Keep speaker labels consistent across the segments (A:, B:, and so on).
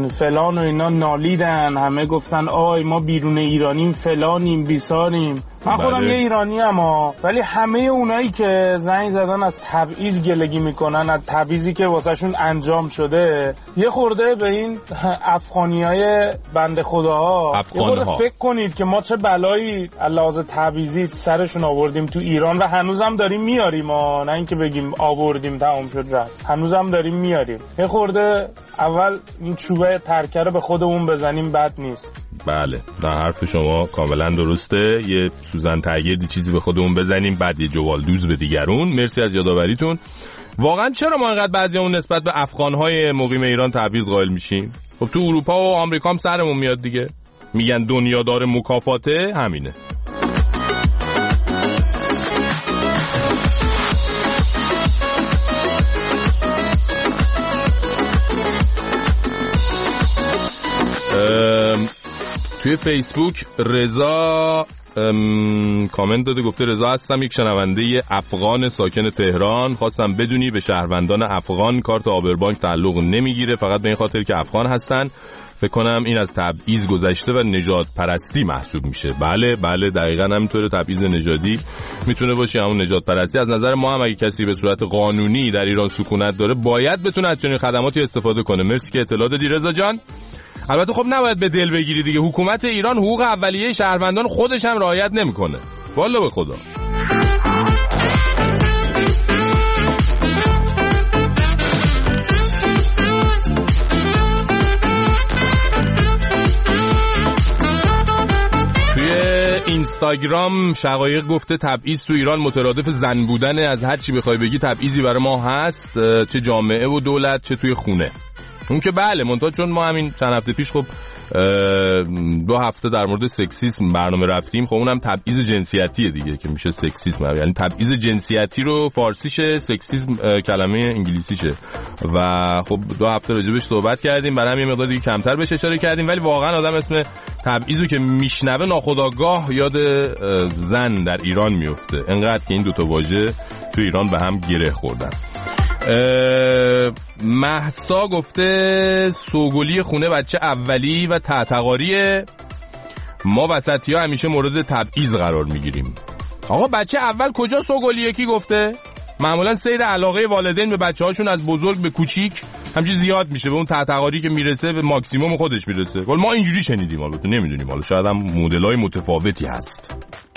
A: فلان و اینا نالیدن، همه گفتن آی ما بیرون ایرانیم فلانیم بیساریم. من خودم یه ایرانی ام ولی همه اونایی که زنگ زدن از تبعیض گلگی میکنن، از تبعیضی که واسهشون انجام شده، یه خورده به این افغانیای بنده خداها یه خورده فکر کنید که ما چه بلایی علاوه تبعیضی سرشون آوردیم تو ایران و هنوزم داریم میاریم. نه اینکه بگیم آوردیم تمام شد رفت، هنوزم داریم میاریم. یه خورده اول این چوبه ترکه رو به خودمون بزنیم بد نیست.
B: بله، نه حرف شما کاملا درسته. یه سوزن تغییری چیزی به خودمون بزنیم بعد یه جوال دوز به دیگرون. مرسی از یادآوریتون. واقعا چرا ما انقدر بعضیامون نسبت به افغان‌های مقیم ایران تبعیض قائل میشیم؟ خب تو اروپا و آمریکا هم سرمون میاد دیگه، میگن دنیا داره مکافاته، همینه. توی فیسبوک رضا کامنت داده، گفته رضا هستم، یک شنونده افغان ساکن تهران. خواستم بدونی به شهروندان افغان کارت آبربانک تعلق نمیگیره، فقط به این خاطر که افغان هستن. فکر کنم این از تبعیض گذشته و نژاد پرستی محسوب میشه. بله دقیقاً همینطوره. تبعیض نژادی میتونه باشه، همون نژاد پرستی. از نظر ما هم اگه کسی به صورت قانونی در ایران سکونت داره باید بتونه از چنین خدماتی استفاده کنه. مرسی که اطلاع دادی رضا جان. البته خب نباید به دل بگیری دیگه، حکومت ایران حقوق اولیه شهروندان خودش هم رعایت نمیکنه. والله به خدا. توی اینستاگرام شقایق گفته تبعیض تو ایران مترادف زن بودن. از هر چی بخوای بگی تبعیضی برای ما هست، چه جامعه و دولت چه توی خونه. اون که بله، منتها چون ما همین چند هفته پیش خب 2 هفته در مورد سکسیسم برنامه رفتیم، خب اونم تبعیض جنسیتیه دیگه که میشه سکسیسم، یعنی تبعیض جنسیتی رو فارسیشه، سکسیسم کلمه انگلیسیشه. و خب 2 هفته راجبش صحبت کردیم، برای هم یه مقدار دیگه کمتر بهش اشاره کردیم. ولی واقعا آدم اسم تبعیضو که میشنوه ناخودآگاه یاد زن در ایران میفته، انقدر که این 2 تا واژه تو ایران به هم گره خوردن. مهسا گفته سوگلی خونه بچه اولی و تعتقاریه، ما وسطی ها همیشه مورد تبعیض قرار میگیریم. آقا بچه اول کجا سوگلیه؟ کی گفته؟ معمولا سیر علاقه والدین به بچه هاشون از بزرگ به کوچیک همچین زیاد میشه، به اون تعتقاری که میرسه به ماکسیموم خودش میرسه. ولی ما اینجوری شنیدیم، البته نمیدونیم، حالا شاید هم مدل‌های متفاوتی هست.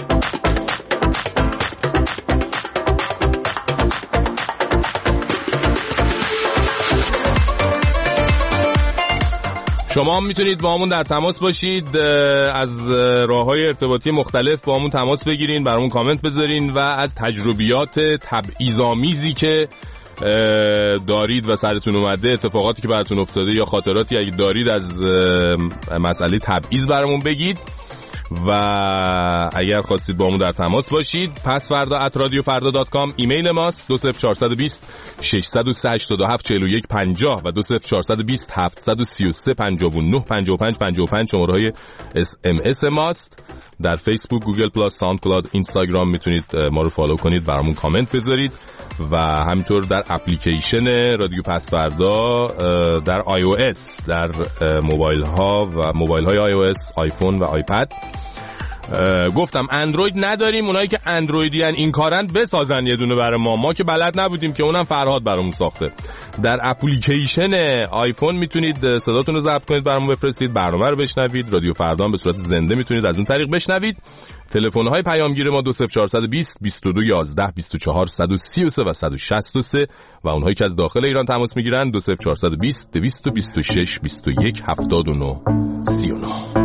B: شما هم میتونید با همون در تماس باشید، از راه‌های ارتباطی مختلف با همون تماس بگیرین، برامون کامنت بذارین و از تجربیات تبعیض‌آمیزی که دارید و سرتون اومده، اتفاقاتی که براتون افتاده یا خاطراتی اگه دارید از مسئله تبعیض برامون بگید. و اگر خواستید با همون در تماس باشید، pasvarda@radiofarda.com ایمیل ماست، 20420 637 41 50 و 20420 733 59 55 55 شماره‌های SMS ماست. در فیسبوک، گوگل پلاس، ساوند کلاود، اینستاگرام میتونید ما رو فالو کنید، برامون کامنت بذارید و همینطور در اپلیکیشن رادیو پسوردا در iOS، در موبایل ها و موبایل های iOS، آیفون و آیپد. گفتم اندروید نداریم، اونایی که اندرویدیان این کارن بسازن یه دونه برای ما که بلد نبودیم، که اونم فرهاد برامون ساخته. در اپلیکیشن آیفون میتونید صداتون رو ضبط کنید، برامون بفرستید، برنامه رو بشنوید. رادیو فردا به صورت زنده میتونید از اون طریق بشنوید. تلفن‌های پیامگیر ما 20420 22 11 24 133 و 163 و اونهایی که از داخل ایران تماس میگیرن 20420 226 21 79 39.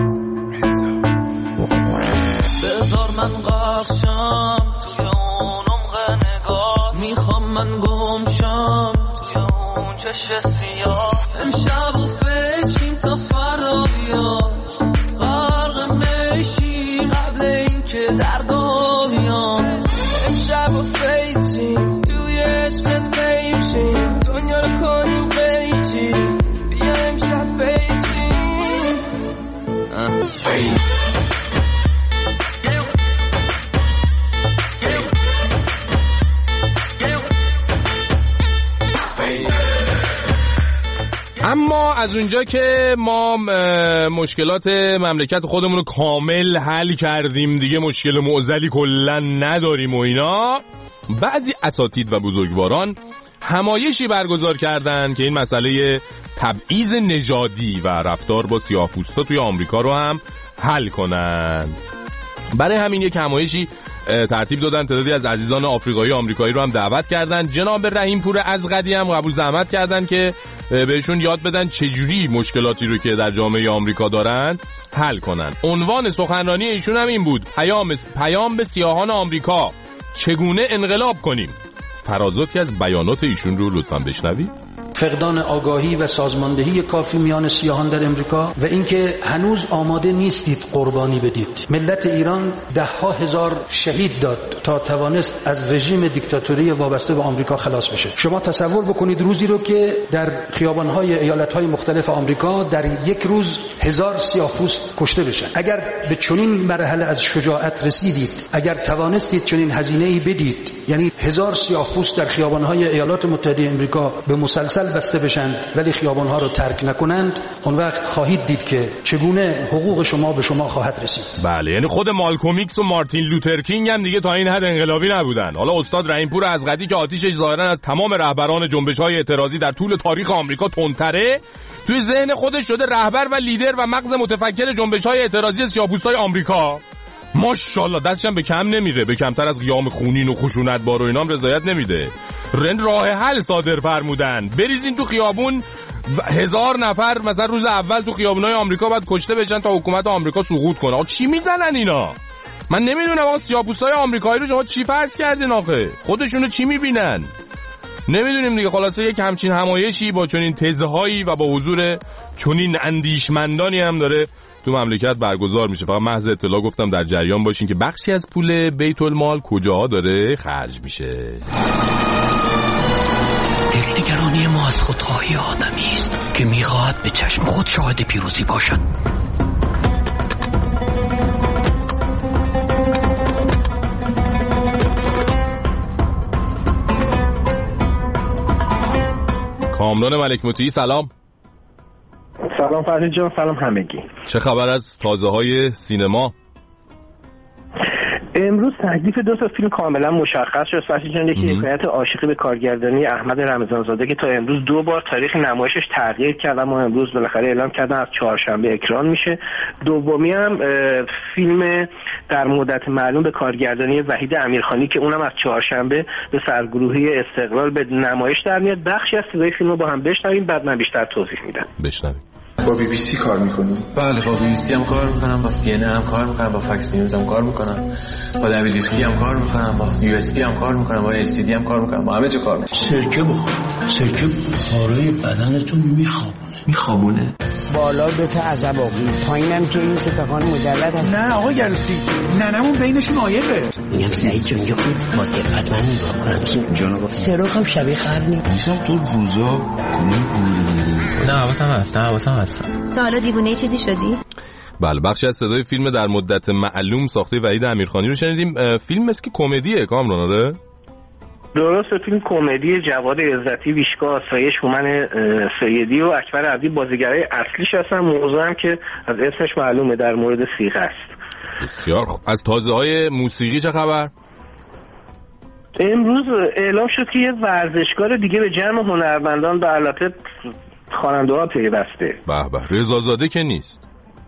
C: بذار من قاقشم توی اون عمق نگاه، میخوام من گمشم توی اون چشم سیاه. امشب و فکریم تا فردا بیاد، غرق میشی قبل این که دردا بیاد. امشب و فکریم توی عشقت قیمشیم، دنیا رو کنیم قیچی، بیا امشب فکریم
B: اما از اونجا که ما مشکلات مملکت خودمون رو کامل حل کردیم دیگه، مشکل معضلی کلا نداریم و اینا، بعضی اساتید و بزرگواران همایشی برگزار کردن که این مسئله تبعیض نژادی و رفتار با سیاه‌پوستا توی آمریکا رو هم حل کنن. برای همین یک همایشی ترتیب دادن، تعدادی از عزیزان آفریقایی آمریکایی رو هم دعوت کردن. جناب رحیمپور ازغدی هم قبول زحمت کردن که بهشون یاد بدن چجوری مشکلاتی رو که در جامعه آمریکا دارن حل کنن. عنوان سخنرانی ایشون هم این بود: پیام به سیاهان آمریکا، چگونه انقلاب کنیم. فرازاتی از بیانات ایشون رو لطفاً بشنوید.
D: فقدان آگاهی و سازماندهی کافی میان سیاهان در امریکا و اینکه هنوز آماده نیستید قربانی بدید. ملت ایران ده‌ها هزار شهید داد تا توانست از رژیم دیکتاتوری وابسته به آمریکا خلاص بشه. شما تصور بکنید روزی رو که در خیابان‌های ایالت‌های مختلف آمریکا در یک روز 1000 سیاه‌پوست کشته بشن. اگر به چنین مرحله از شجاعت رسیدید، اگر توانستید چنین هزینه‌ای بدید، یعنی 1000 سیاه‌پوست در خیابان‌های ایالات متحده آمریکا به مسلسل بسته بشن ولی خیابان‌ها رو ترک نکنند، اون وقت خواهید دید که چگونه حقوق شما به شما خواهد رسید.
B: بله، یعنی خود مالکوم ایکس و مارتین لوتر کینگ هم دیگه تا این حد انقلابی نبودن. حالا استاد رحیمپور ازغدی که آتیشش ظاهرا از تمام رهبران جنبش‌های اعتراضی در طول تاریخ آمریکا تندتره، توی ذهن خودش شده رهبر و لیدر و مغز متفکر جنبش‌های اعتراضی سیاه‌پوستای آمریکا. ماشاءالله دستش هم به کم نمیره، به کمتر از قیام خونین و خشونت‌بار و اینام رضایت نمیده. راه حل صادر فرمودن، بریزین تو خیابون 1000 نفر مثلا روز اول تو خیابونای آمریکا بعد کشته بشن تا حکومت آمریکا سقوط کنه. آقا چی میزنن اینا؟ من نمیدونم آقا سیاه‌پوستای آمریکایی رو شما چی فرض کردین آخه؟ خودشونو چی میبینن؟ نمیدونیم دیگه. خلاصه یک همچین همایشی با چنین تزهایی و با حضور چنین اندیشمندانی هم داره تو مملکت برگزار میشه. فقط محض اطلاع گفتم در جریان باشین که بخشی از پول بیت المال کجاها داره خرج میشه.
E: دلنگرانی ما از خودخواهی آدمی است که میخواهد به چشم خود شاهد پیروزی باشد.
B: کامران ملک مطیعی سلام.
F: سلام فرید جان، سلام همگی.
B: چه خبر از تازه های سینما؟
F: امروز تکلیف 2 تا فیلم کاملا مشخص شد فرید جان. یکی حکایت عاشقی به کارگردانی احمد رمضانزاده که تا امروز 2 بار تاریخ نمایشش تغییر کرد، اما امروز بالاخره اعلام کردن از چهارشنبه اکران میشه. دومی هم فیلم در مدت معلوم به کارگردانی وحید امیرخانی که اونم از چهارشنبه به سرگروهی استقلال به نمایش در میاد. بخشی از صدای فیلم رو با هم بشنویم، بعد من بیشتر توضیح میدم.
B: بشنویم.
G: با بی بی سی کار میکنی؟
H: بله، با بی بی سی هم کار میکنم، با سی ان هم کار میکنم، با فکس نیوز هم کار میکنم، با دبلیو سی هم کار میکنم، با یو اس بی هم کار میکنم، با ال سی دی هم کار میکنم، با همه جا کار میکنم.
I: سرکه بخور، سرکه بخارای بدنتو میخوابونه.
J: بالا 2 تا عزباقی، پایینم که این ستاکان مجلد هست.
I: نه آقا گلوسی، ننمون بینشون عایقه.
J: میگم سعید جان یه خود با دقت من نگاه کنم. جانبا سراغم شبیه خر
I: نیستم. تو روزا کنون بوده میدونی؟
H: نه حواسم هستم.
K: تا حالا دیوونه چیزی شدی؟
B: بله، بخشی از صدای فیلم در مدت معلوم ساخته وحید امیرخانی رو شنیدیم. فیلم مثل که کمدیه کامران، آره؟
F: درسته، فیلم کمدی. جواد عزتی، ویشکا آسایش، هومن سیدی و اکبر عبدی بازیگرای اصلیش هستن. موضوع هم که از اسمش معلومه در مورد سیغ است.
B: بسیار خوب. از تازه‌های موسیقی چه خبر؟
F: امروز اعلام شد که یه ورزشکار دیگه به جمع هنرمندان به البته خواننده‌ها پیوسته.
B: به به، رضازاده که نیست؟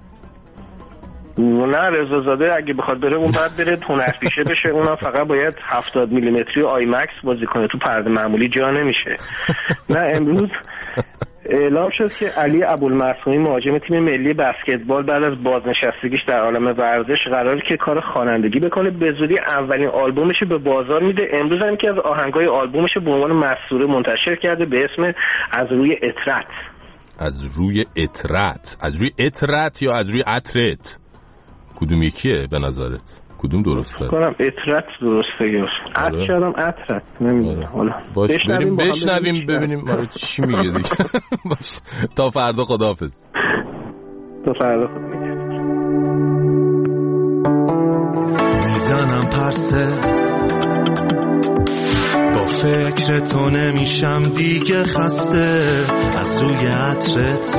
F: نه، رضازاده اگه بخواد بره اون باید بره هنرپیشه بشه. اونم فقط باید 70 میلیمتری آی مکس بازی کنه، تو پرده معمولی جا نمیشه. نه، امروز اعلام شد که علی ابوالمعصومی مهاجم تیم ملی بسکتبال بعد از بازنشستگیش در عالم ورزش قراره که کار خوانندگی بکنه. به زودی اولین آلبومش به بازار میده. امروز هم که از آهنگای آلبومش به عنوان مسطوره منتشر کرده به اسم از روی اطرت.
B: از روی اطرت؟ از روی اطرت یا از روی عطرت؟ کدوم یکیه به نظرت؟ کدوم درسته؟
F: کنم اطرت درسته یا عطر شدم عطرت نمیدونم. حالا
B: بشنویم ببینیم چی میگه دیگه. تا فردا خداحافظ.
F: تا فردا خداحافظ.
C: میزنم پرسه با
K: فکر تو نمیشم دیگه خسته از روی عطرت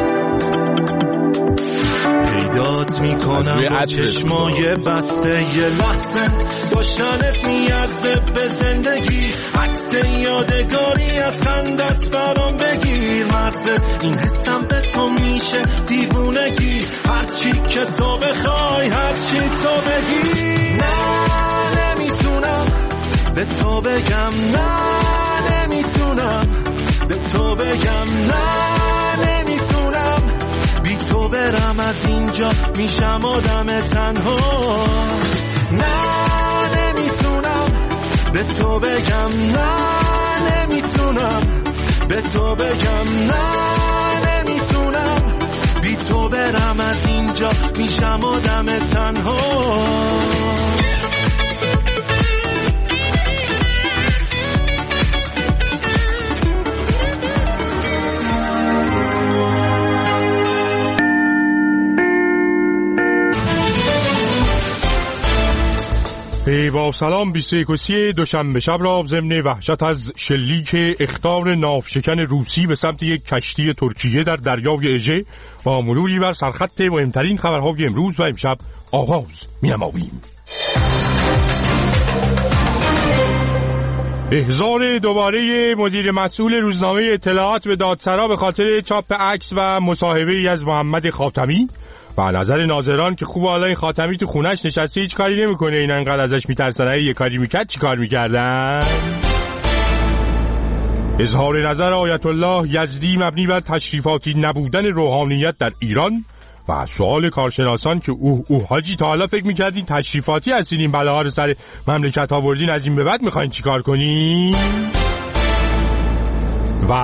K: پیدات میکنم با چشمای بسته یه لحظه داشتنت میارزه به زندگی عکس یادگاری از خندت برام بگیر مرزه این حسم به تو میشه دیوونگی هرچی که تو بخوای هرچی تو بگی نه نمیتونم به تو بگم نه نمیتونم به تو بگم نه نمیتونم بی تو برم از اینجا میشم آدم تنها نه نمیتونم به تو بگم نه نمیتونم به تو بگم نه نمیتونم بی تو برم از اینجا میشم آدم تنها
L: با سلام 21 دوشنبه شب را ضمن وحشت از شلیک اخطار ناوشکن روسی به سمت یک کشتی ترکیه در دریای اژه با مروری بر سرخط مهمترین خبرهای امروز و امشب آغاز می‌نماییم. احضار دوباره مدیر مسئول روزنامه اطلاعات به دادسرا به خاطر چاپ عکس و مصاحبه‌ای از محمد خاتمی و نظر ناظران که خوب حالا این خاتمی تو خونش نشسته هیچ کاری نمیکنه اینا انقدر ازش میترسن یه کاری میکرد چی کار میکردن. اظهار نظر آیت الله یزدی مبنی بر تشریفاتی نبودن روحانیت در ایران و سوال کارشناسان که حاجی تا حالا فکر میکردین تشریفاتی هستین این بلاها رو سر مملکت آوردین از این به بعد میخواین چی کار کنین. و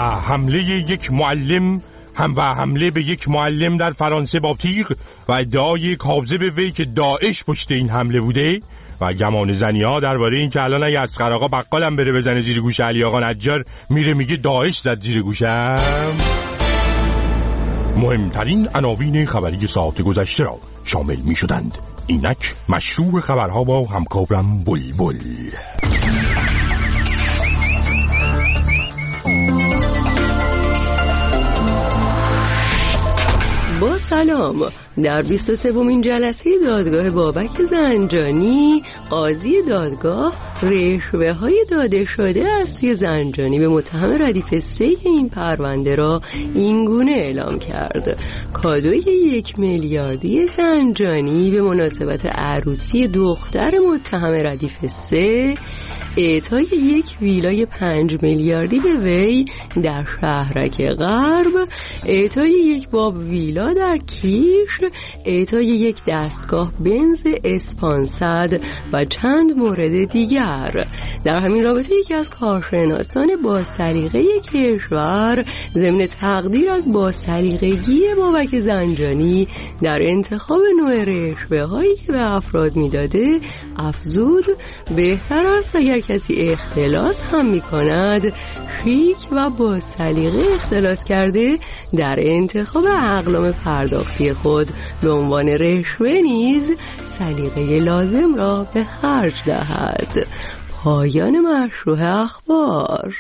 L: حمله به یک معلم در فرانسه با تیغ و ادعای کاذب وی که داعش پشت این حمله بوده و گمان زنی‌ها درباره این که الان اگه اصغر آقا بقالم بره بزنه زیر گوش علی آقا نجار میره میگه داعش زد زیر گوشم. مهمترین عناوین خبری ساعت گذشته را شامل می شدند. اینک مشروع خبرها با همکارم بلبل.
M: با سلام. در 23مین جلسه دادگاه بابک زنجانی قاضی دادگاه رشوه‌های داده شده از سوی زنجانی به متهم ردیف 3 این پرونده را اینگونه اعلام کرد: کادوی 1 میلیاردی زنجانی به مناسبت عروسی دختر متهم ردیف 3، اعطای 1 ویلای 5 میلیاردی به وی در شهرک غرب، اعطای 1 باب ویلا در کیش، اعطای 1 دستگاه بنز اسپانسد و چند مورد دیگر. در همین رابطه یکی از کارشناسان با سلیقه کشور ضمن تقدیر از با سلیقگی بابک زنجانی در انتخاب نوع رشوه‌هایی که به افراد میداده افزود: بهتر است اگر کسی اختلاس هم میکند شیک و با سلیقه اختلاس کرده در انتخاب اقلام پرداختی خود به عنوان رشوه نیز سلیقه لازم را به خرج دهد. پایان مشروع اخبار.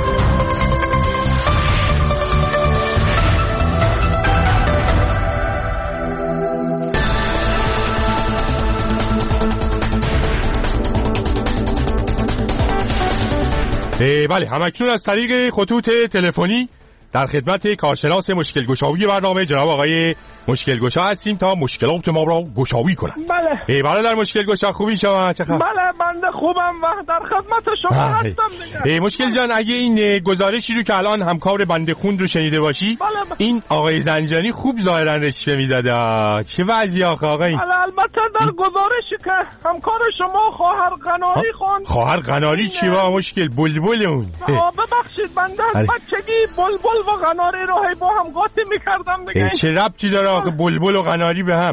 L: بله، همکنون از طریق خطوط تلفنی در خدمت کارشناس مشکل گشایی برنامه جناب آقای مشکل گشا هستیم تا مشکلات ما را گشایی کنند.
A: بله.
L: برادر مشکل گشا خوبی شما؟ چه خبر؟
A: بله بنده خوبم و در خدمت شما هستم دیگه.
L: مشکل جان، اگه این گزارشی رو که الان همکار بنده خون رو شنیده باشی،
A: بله.
L: این آقای زنجانی خوب ظاهرا رشوه میداده. چه وضعی آخه آقای؟
A: بله، البته در گزارشی که همکار شما خواهر قناری خوند.
L: خواهر قناری چی با مشکل؟ بلبل اون.
A: ببخشید بنده از بچگی بلبل و قناری رو با هم قاطی میکردم دیگه.
L: چه ربطی داره آخه بلبل و قناری به هم؟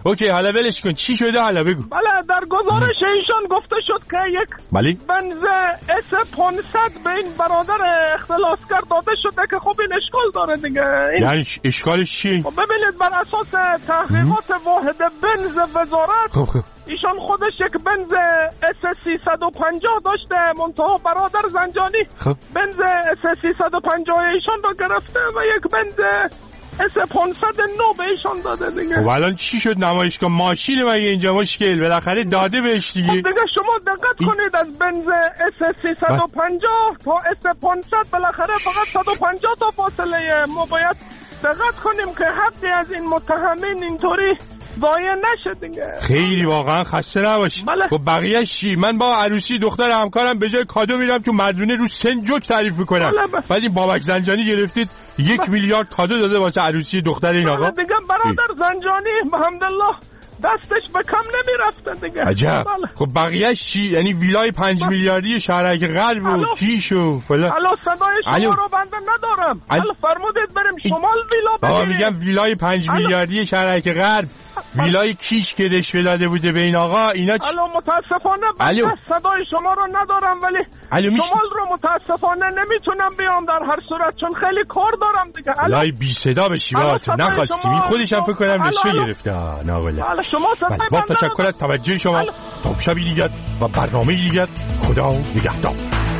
L: اوکی حالا ولش کن، چی شده حالا بگو.
N: بله در گزارش ایشان گفته شد که یک بنز S500 به این برادر اختلاسگر داده شده که خب این اشکال داره دیگه.
L: یعنی اشکالش چیه؟
N: خب ببینید بر اساس تحقیقات واحد بنز وزارت ایشان خودش یک بنز S350 داشته، منتها برادر زنجانی بنز S350 ایشان رو گرفته و یک بنز S500 به ایشان داده دیگه.
L: خب الان چی شد؟ نمایشگاه ماشین مگه اینجا مشکل بالاخره داده بهش دیگه.
N: خب دیگه شما دقت کنید از بنز S350 تا S500 بالاخره فقط 150 تا فاصله. ما باید دقت کنیم که حقی از این متهمین اینطوری ضایع نشه دیگه.
L: خیلی واقعا خسته نباشی. خب بقیه‌اش چی؟ من با عروسی دختر همکارم به جای کادو میرم تو مردونه رو سن جوک تعریف میکنم. بعد این بابک زنجانی گرفتید 1 میلیارد کادو داده واسه عروسی دختر این آقا.
N: دیگه برادر زنجانی الحمدلله دستش به کم نمیرفته دیگه.
L: عجب. خب بقیه‌اش چی؟ یعنی ویلای 5 میلیاردی شهرک غرب و کیشو فلان.
N: الو صدای شما رو بنده ندارم. الو فرمودید بریم شمال ویلا
L: بگیریم. بابا میگم ویلای 5 میلیاردی شهرک غرب، ویلای کیش که رشوه داده بوده به این آقا اینا چی؟
N: الو متاسفانه بنده صدای شما رو ندارم ولی شمال رو متاسفانه نمیتونم بیام در هر صورت چون خیلی کار دارم دیگه.
L: لای بی صدا بشی بات نخواستی خودش هم فکر کنم رشوه گرفته. نه
N: شما
L: با تشکر از توجه شما. تا شبی دیگر و برنامه دیگر خدا نگهدار.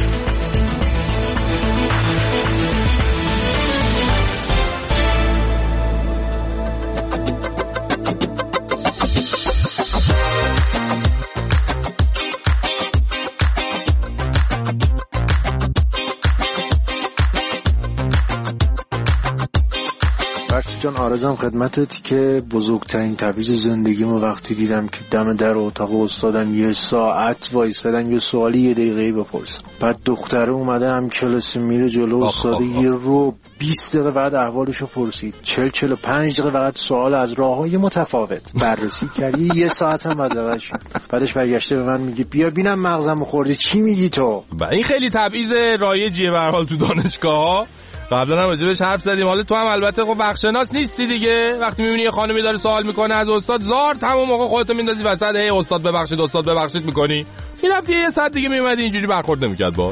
O: جان آرزم خدمتت که بزرگترین تبعیض زندگیمو وقتی دیدم که دم در اتاق استادم یه ساعت وایسادم یه سوالی یه دقیقه‌ای بپرسم، بعد دختره اومده هم کلاس میره جلو استاد یه رو 20 دقیقه بعد احوالشو پرسید، 40-45 دقیقه بعد سوال از راههای متفاوت بررسی کردی، یه ساعت هم بعدش شد. بعدش برگشته به من میگه بیا ببینم مغزمو خوردی چی میگی تو.
B: این خیلی تبعیض رایجیه به هر حال تو دانشگاه‌ها. قبلا هم راجبش حرف زدیم. حالا تو هم البته خب بخشناس نیستی دیگه، وقتی میبینی یه خانمی داره سوال میکنه از استاد زار تمام موقع خودت میندازی وسط هی استاد ببخشید میکنی. این هفته یه ساعت دیگه میومدی اینجوری برخورد نمیکرد باهات.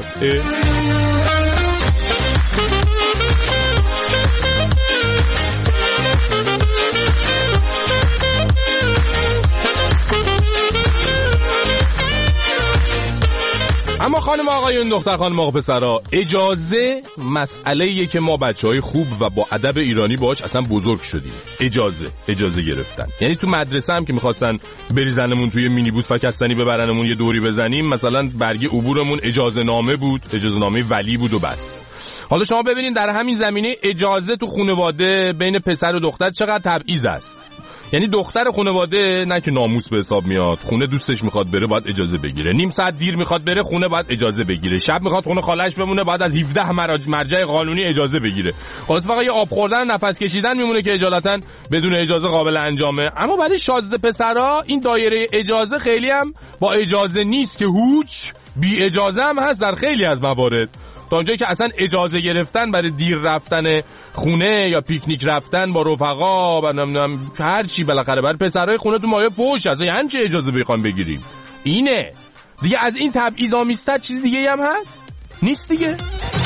B: اما خانم آقایون، دختر خانم آقا پسرا، اجازه مسئله‌ایه که ما بچهای خوب و با ادب ایرانی باش اصلا بزرگ شدیم. اجازه گرفتن، یعنی تو مدرسه هم که می‌خواستن بریزنمون توی مینیبوس فکستنی ببرنمون یه دوری بزنیم، مثلا برگ عبورمون اجازه نامه بود، اجازه نامه ولی بود و بس. حالا شما ببینید در همین زمینه اجازه تو خانواده بین پسر و دختر چقدر تبعیض است. یعنی دختر خانواده نه که ناموس به حساب میاد، خونه دوستش میخواد بره باید اجازه بگیره، نیم ساعت دیر میخواد بره خونه باید اجازه بگیره، شب میخواد خونه خالش بمونه باید از 17 مرجع قانونی اجازه بگیره. خلاص فقط یه آب خوردن نفس کشیدن میمونه که اجالتا بدون اجازه قابل انجامه. اما برای شازده پسرا این دایره اجازه خیلی هم با اجازه نیست که هوچ بی اجازه هم هست در خیلی از موارد. تا اونجایی که اصلا اجازه گرفتن برای دیر رفتن خونه یا پیکنیک رفتن با رفقا و نمیدونم هر چی بالاخره برای پسرای خونه تو مایه فوش از یعنی چه اجازه بخوام بگیریم. اینه دیگه، از این تبعیض‌آمیزتر چیز دیگه هم هست؟ نیست دیگه.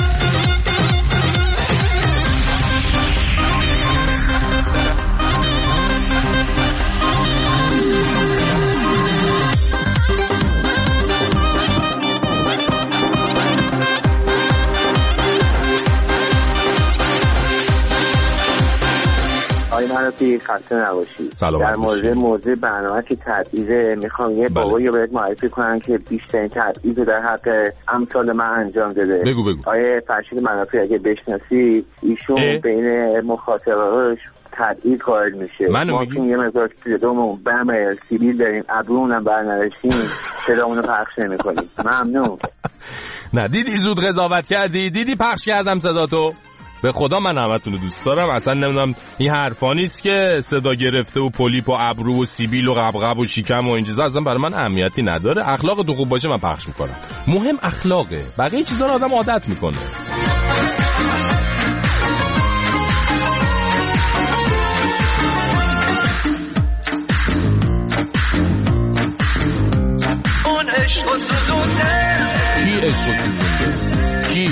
P: آقای منافی خسته نباشید. در موضوع برنامه که تبعیض میخوام یه بابایی رو بهت معرفی کنم که بیشترین تبعیض رو در حق امثال من انجام داده.
B: بگو.
P: آقای فرشید منافی اگه بشناسی ایشون بین مخاطباش تبعیض قائل میشه. ما که یه مقدار صدامون بم سیبیل داریم ابرومونم برنرشیم صدامونو پخش نمی‌کنیم. ممنون.
B: نه دیدی زود قضاوت کردی، دیدی پخش کردم صداتو. به خدا من همتون رو دوست دارم، اصلا نمیدونم این حرفا نیست که صدا گرفته و پولیپ و ابرو و سیبیل و قبقب و شیکم و این چیزا اصلا برای من اهمیتی نداره. اخلاق تو خوب باشه من پخش میکنم، مهم اخلاقه، بقیه چیزا رو آدم عادت میکنه.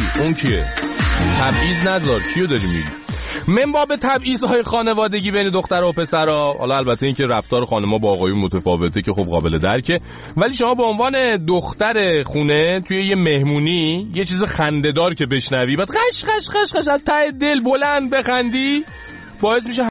B: اون کیه؟ تبعیض نذار، کیو داری میگی؟ من باب تبعیض‌های خانوادگی بین دختر و پسرها، حالا البته این که رفتار خانم‌ها با آقایون متفاوته که خب قابل درکه، ولی شما به عنوان دختر خونه توی یه مهمونی یه چیز خنده‌دار که بشنوی بعد قش قش قش قش از ته دل بلند بخندی، باعث میشه